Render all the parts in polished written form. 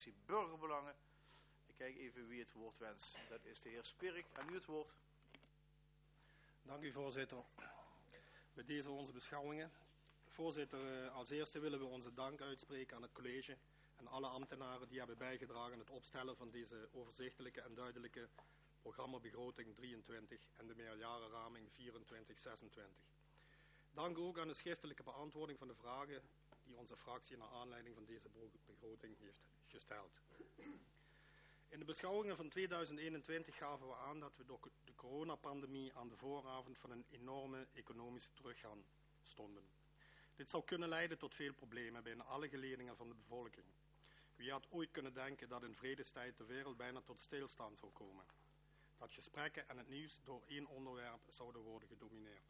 Commissie Burgerbelangen. Ik kijk even wie het woord wenst. Dat is de heer Spierik. Aan u het woord. Dank u, voorzitter. Bij deze onze beschouwingen. Voorzitter, als eerste willen we onze dank uitspreken aan het college en alle ambtenaren die hebben bijgedragen aan het opstellen van deze overzichtelijke en duidelijke programmabegroting 23 en de meerjarenraming 24-26. Dank ook aan de schriftelijke beantwoording van de vragen die onze fractie naar aanleiding van deze begroting heeft gesteld. In de beschouwingen van 2021 gaven we aan dat we door de coronapandemie aan de vooravond van een enorme economische teruggang stonden. Dit zou kunnen leiden tot veel problemen bij alle geledingen van de bevolking. Wie had ooit kunnen denken dat in vredestijd de wereld bijna tot stilstand zou komen? Dat gesprekken en het nieuws door één onderwerp zouden worden gedomineerd.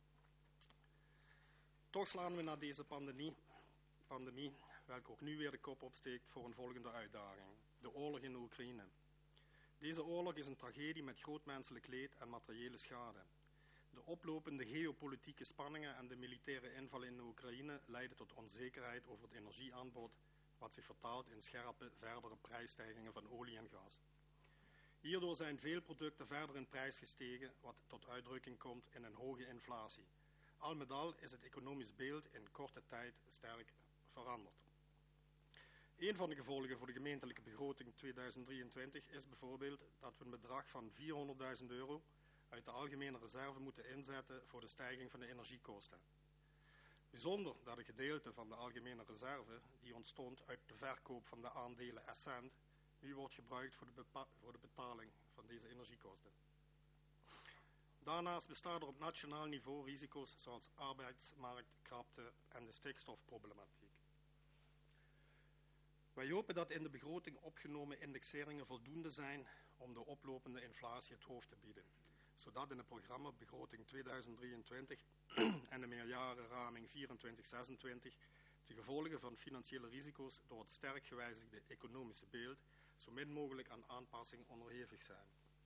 Toch slaan we na deze pandemie, welke ook nu weer de kop opsteekt, voor een volgende uitdaging. De oorlog in de Oekraïne. Deze oorlog is een tragedie met groot menselijk leed en materiële schade. De oplopende geopolitieke spanningen en de militaire inval in de Oekraïne leiden tot onzekerheid over het energieaanbod, wat zich vertaalt in scherpe verdere prijsstijgingen van olie en gas. Hierdoor zijn veel producten verder in prijs gestegen, wat tot uitdrukking komt in een hoge inflatie. Al met al is het economisch beeld in korte tijd sterk veranderd. Een van de gevolgen voor de gemeentelijke begroting 2023 is bijvoorbeeld dat we een bedrag van €400.000 uit de algemene reserve moeten inzetten voor de stijging van de energiekosten. Bijzonder dat een gedeelte van de algemene reserve, die ontstond uit de verkoop van de aandelen Essent, nu wordt gebruikt voor de betaling van deze energiekosten. Daarnaast bestaan er op nationaal niveau risico's zoals arbeidsmarktkrapte en de stikstofproblematiek. Wij hopen dat in de begroting opgenomen indexeringen voldoende zijn om de oplopende inflatie het hoofd te bieden, zodat in het programma begroting 2023 en de meerjarenraming 24-26 de gevolgen van financiële risico's door het sterk gewijzigde economische beeld zo min mogelijk aan aanpassing onderhevig zijn.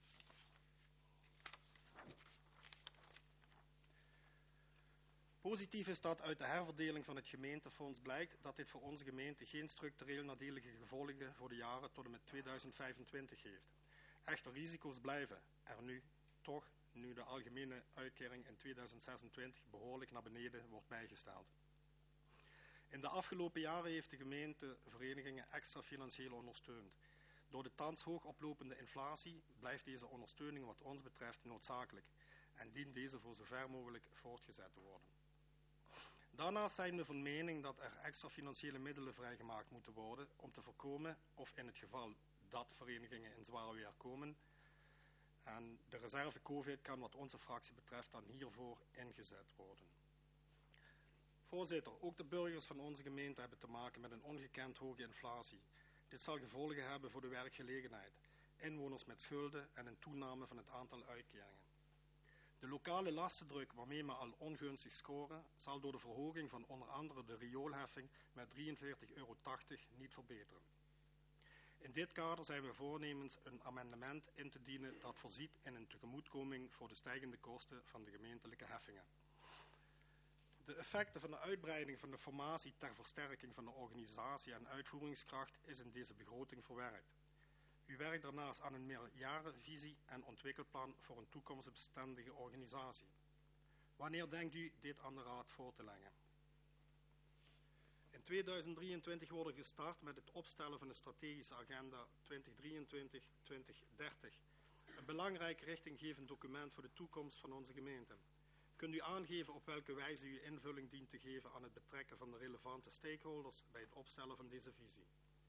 Positief is dat uit de herverdeling van het gemeentefonds blijkt dat dit voor onze gemeente geen structureel nadelige gevolgen voor de jaren tot en met 2025 heeft. Echter, risico's blijven er nu toch, nu de algemene uitkering in 2026 behoorlijk naar beneden wordt bijgesteld. In de afgelopen jaren heeft de gemeente verenigingen extra financieel ondersteund. Door de thans hoog oplopende inflatie blijft deze ondersteuning wat ons betreft noodzakelijk en dient deze voor zover mogelijk voortgezet te worden. Daarnaast zijn we van mening dat er extra financiële middelen vrijgemaakt moeten worden om te voorkomen of in het geval dat verenigingen in zwaar weer komen en de reserve COVID kan wat onze fractie betreft dan hiervoor ingezet worden. Voorzitter, ook de burgers van onze gemeente hebben te maken met een ongekend hoge inflatie. Dit zal gevolgen hebben voor de werkgelegenheid, inwoners met schulden en een toename van het aantal uitkeringen. De lokale lastendruk waarmee we al ongunstig scoren, zal door de verhoging van onder andere de rioolheffing met €43,80 niet verbeteren. In dit kader zijn we voornemens een amendement in te dienen dat voorziet in een tegemoetkoming voor de stijgende kosten van de gemeentelijke heffingen. De effecten van de uitbreiding van de formatie ter versterking van de organisatie en uitvoeringskracht is in deze begroting verwerkt. U werkt daarnaast aan een meerjarenvisie en ontwikkelplan voor een toekomstbestendige organisatie. Wanneer denkt u dit aan de Raad voor te leggen? In 2023 wordt gestart met het opstellen van de strategische agenda 2023-2030. Een belangrijk richtinggevend document voor de toekomst van onze gemeente. Kunt u aangeven op welke wijze u invulling dient te geven aan het betrekken van de relevante stakeholders bij het opstellen van deze visie?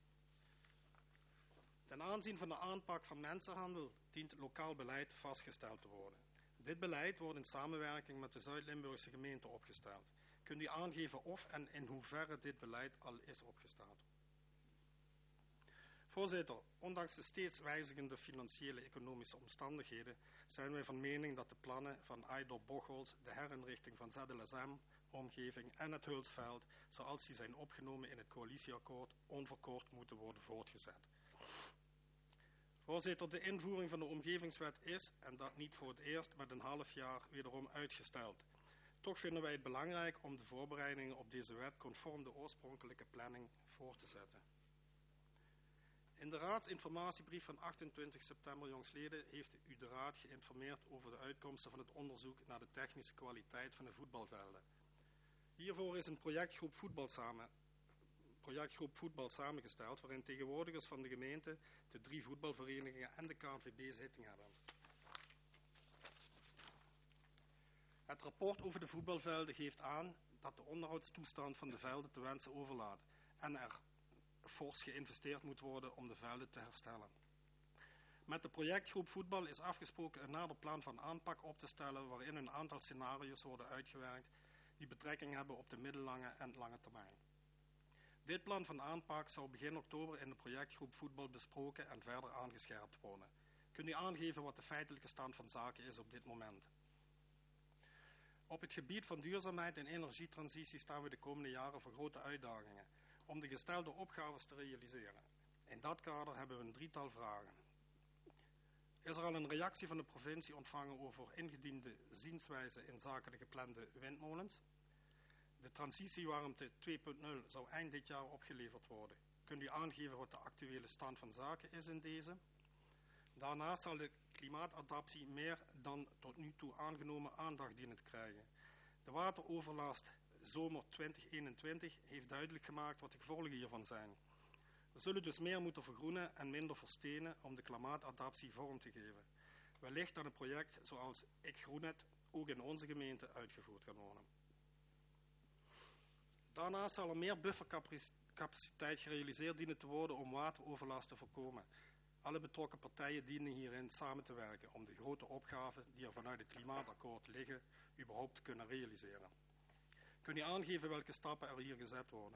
Ten aanzien van de aanpak van mensenhandel dient lokaal beleid vastgesteld te worden. Dit beleid wordt in samenwerking met de Zuid-Limburgse gemeente opgesteld. Kunt u aangeven of en in hoeverre dit beleid al is opgesteld? Voorzitter, ondanks de steeds wijzigende financiële economische omstandigheden zijn wij van mening dat de plannen van Aydorp Bocholt, de herinrichting van ZLSM, omgeving en het Hulsveld, zoals die zijn opgenomen in het coalitieakkoord, onverkort moeten worden voortgezet. Voorzitter, de invoering van de omgevingswet is, en dat niet voor het eerst, met een half jaar wederom uitgesteld. Toch vinden wij het belangrijk om de voorbereidingen op deze wet conform de oorspronkelijke planning voor te zetten. In de raadsinformatiebrief van 28 september jongstleden heeft u de raad geïnformeerd over de uitkomsten van het onderzoek naar de technische kwaliteit van de voetbalvelden. Hiervoor is een projectgroep voetbal samengesteld, waarin tegenwoordigers van de gemeente, de 3 voetbalverenigingen en de KNVB zitting hebben. Het rapport over de voetbalvelden geeft aan dat de onderhoudstoestand van de velden te wensen overlaat en er fors geïnvesteerd moet worden om de velden te herstellen. Met de projectgroep voetbal is afgesproken een nader plan van aanpak op te stellen waarin een aantal scenario's worden uitgewerkt die betrekking hebben op de middellange en lange termijn. Dit plan van aanpak zal begin oktober in de projectgroep voetbal besproken en verder aangescherpt worden. Kunt u aangeven wat de feitelijke stand van zaken is op dit moment? Op het gebied van duurzaamheid en energietransitie staan we de komende jaren voor grote uitdagingen om de gestelde opgaves te realiseren. In dat kader hebben we een 3-tal vragen. Is er al een reactie van de provincie ontvangen over ingediende zienswijzen in zaken de geplande windmolens? De transitiewarmte 2.0 zou eind dit jaar opgeleverd worden. Kunt u aangeven wat de actuele stand van zaken is in deze? Daarnaast zal de klimaatadaptie meer dan tot nu toe aangenomen aandacht dienen te krijgen. De wateroverlast zomer 2021 heeft duidelijk gemaakt wat de gevolgen hiervan zijn. We zullen dus meer moeten vergroenen en minder verstenen om de klimaatadaptie vorm te geven. Wellicht dat een project zoals Ik Groen Het ook in onze gemeente uitgevoerd kan worden. Daarnaast zal er meer buffercapaciteit gerealiseerd dienen te worden om wateroverlast te voorkomen. Alle betrokken partijen dienen hierin samen te werken om de grote opgaven die er vanuit het klimaatakkoord liggen überhaupt te kunnen realiseren. Kunt u aangeven welke stappen er hier gezet worden?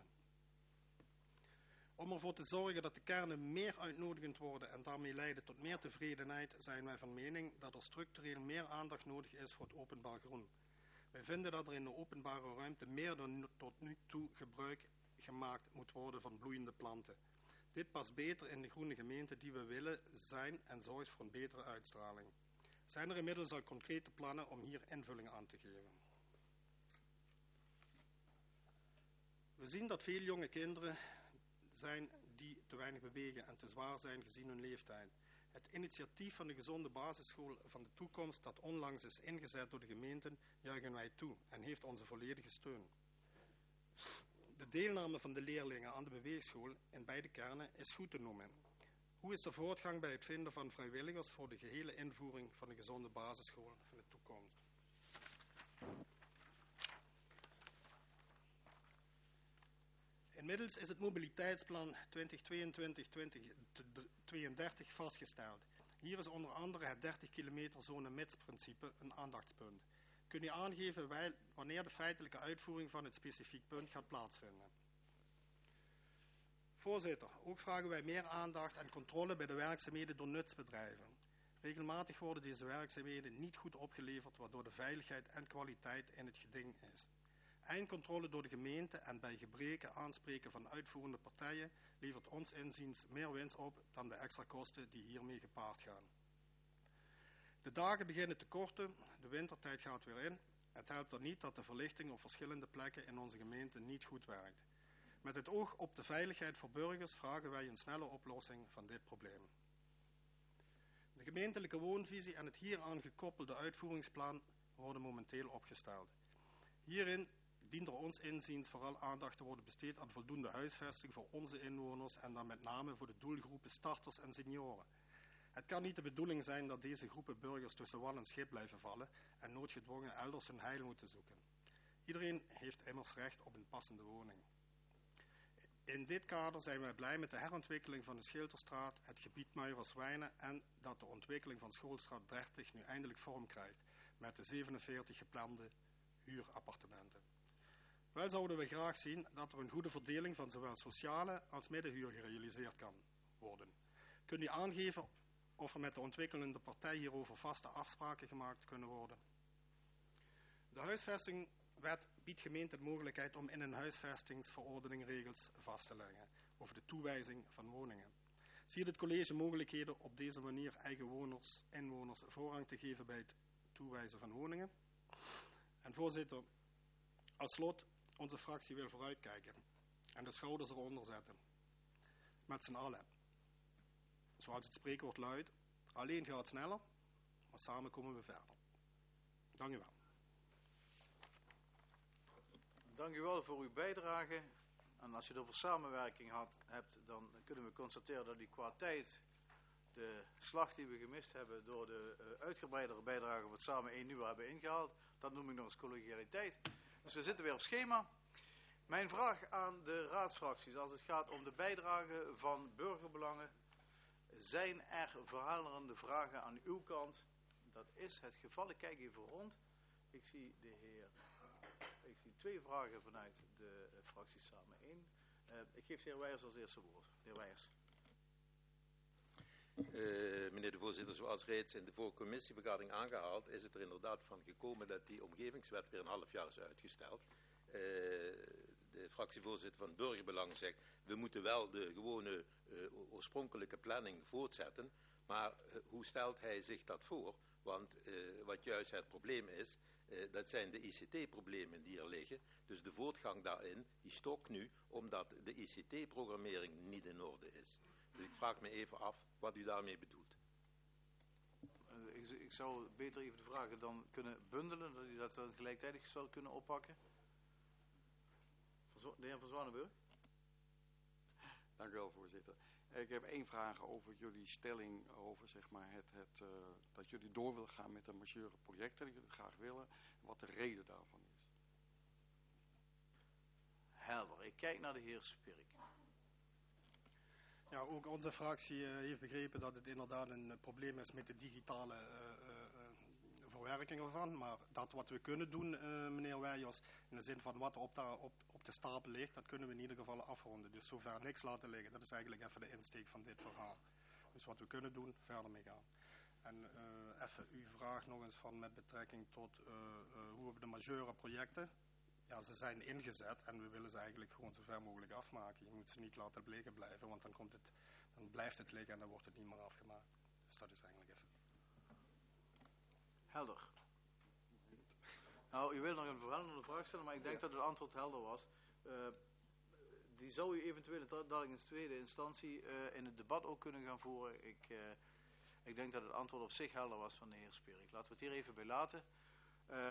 Om ervoor te zorgen dat de kernen meer uitnodigend worden en daarmee leiden tot meer tevredenheid, zijn wij van mening dat er structureel meer aandacht nodig is voor het openbaar groen. Wij vinden dat er in de openbare ruimte meer dan tot nu toe gebruik gemaakt moet worden van bloeiende planten. Dit past beter in de groene gemeente die we willen zijn en zorgt voor een betere uitstraling. Zijn er inmiddels al concrete plannen om hier invulling aan te geven? We zien dat veel jonge kinderen zijn die te weinig bewegen en te zwaar zijn gezien hun leeftijd. Het initiatief van de gezonde basisschool van de toekomst dat onlangs is ingezet door de gemeenten juichen wij toe en heeft onze volledige steun. De deelname van de leerlingen aan de beweegschool in beide kernen is goed te noemen. Hoe is de voortgang bij het vinden van vrijwilligers voor de gehele invoering van de gezonde basisschool van de toekomst? Inmiddels is het mobiliteitsplan 2022-2032 vastgesteld. Hier is onder andere het 30 kilometer zone mits-principe een aandachtspunt. Kunt u aangeven wanneer de feitelijke uitvoering van het specifiek punt gaat plaatsvinden? Voorzitter, ook vragen wij meer aandacht en controle bij de werkzaamheden door nutsbedrijven. Regelmatig worden deze werkzaamheden niet goed opgeleverd, waardoor de veiligheid en kwaliteit in het geding is. Eindcontrole door de gemeente en bij gebreken aanspreken van uitvoerende partijen levert ons inziens meer winst op dan de extra kosten die hiermee gepaard gaan. De dagen beginnen te korten, de wintertijd gaat weer in. Het helpt er niet dat de verlichting op verschillende plekken in onze gemeente niet goed werkt. Met het oog op de veiligheid voor burgers vragen wij een snelle oplossing van dit probleem. De gemeentelijke woonvisie en het hieraan gekoppelde uitvoeringsplan worden momenteel opgesteld. Hierin dient er ons inziens vooral aandacht te worden besteed aan voldoende huisvesting voor onze inwoners en dan met name voor de doelgroepen starters en senioren. Het kan niet de bedoeling zijn dat deze groepen burgers tussen wal en schip blijven vallen en noodgedwongen elders hun heil moeten zoeken. Iedereen heeft immers recht op een passende woning. In dit kader zijn wij blij met de herontwikkeling van de Schilterstraat, het gebied Muiverswijnen en dat de ontwikkeling van Schoolstraat 30 nu eindelijk vorm krijgt met de 47 geplande huurappartementen. Wel zouden we graag zien dat er een goede verdeling van zowel sociale als middenhuur gerealiseerd kan worden. Kunt u aangeven of er met de ontwikkelende partij hierover vaste afspraken gemaakt kunnen worden? De huisvestingwet biedt gemeenten de mogelijkheid om in een huisvestingsverordening regels vast te leggen over de toewijzing van woningen. Ziet het college mogelijkheden op deze manier eigen inwoners voorrang te geven bij het toewijzen van woningen? En voorzitter, als slot, onze fractie wil vooruitkijken en de schouders eronder zetten. Met z'n allen. zoals het spreekwoord luidt, alleen gaat sneller, maar samen komen we verder. Dank u wel. Dank u wel voor uw bijdrage. En als je het over samenwerking hebt, dan kunnen we constateren dat u qua tijd de slag die we gemist hebben door de uitgebreidere bijdrage van het Samen 1 uur hebben ingehaald. Dat noem ik nog eens collegialiteit. Dus we zitten weer op schema. Mijn vraag aan de raadsfracties als het gaat om de bijdrage van burgerbelangen. Zijn er verhalerende vragen aan uw kant? Dat is het geval. Ik kijk even rond. Ik zie twee vragen vanuit de fractie Samen 1. Ik geef de heer Wijers als eerste woord. De heer Wijers. Meneer de voorzitter, zoals reeds in de voorcommissievergadering aangehaald, is het er inderdaad van gekomen dat die omgevingswet weer een half jaar is uitgesteld. De fractievoorzitter van Burgerbelang zegt, we moeten wel de gewone oorspronkelijke planning voortzetten, maar hoe stelt hij zich dat voor? Want wat juist het probleem is, dat zijn de ICT-problemen die er liggen. Dus de voortgang daarin, die stokt nu, omdat de ICT-programmering niet in orde is. Dus ik vraag me even af wat u daarmee bedoelt. Ik zou beter even de vragen dan kunnen bundelen, dat u dat dan gelijktijdig zou kunnen oppakken. De heer Van Zwanenburg. Dank u wel, voorzitter. Ik heb één vraag over jullie stelling over zeg maar, dat jullie door willen gaan met de majeure projecten, dat jullie het graag willen, wat de reden daarvan is. Helder. Ik kijk naar de heer Spirk. Ja, ook onze fractie heeft begrepen dat het inderdaad een probleem is met de digitale verwerking ervan. Maar dat wat we kunnen doen, meneer Wijers, in de zin van wat op de stapel ligt, dat kunnen we in ieder geval afronden. Dus zover niks laten liggen. Dat is eigenlijk even de insteek van dit verhaal. Dus wat we kunnen doen, verder mee gaan. En even uw vraag nog eens van met betrekking tot hoe we de majeure projecten. Ja, ze zijn ingezet en we willen ze eigenlijk gewoon zo ver mogelijk afmaken. Je moet ze niet laten liggen blijven, want dan blijft het liggen en dan wordt het niet meer afgemaakt. Dus dat is eigenlijk even. Helder. Nou, u wil nog een verhelderende vraag stellen, maar ik denk dat het antwoord helder was. Die zou u eventueel dadelijk in tweede instantie in het debat ook kunnen gaan voeren. Ik denk dat het antwoord op zich helder was van de heer Spierik. Laten we het hier even bij laten.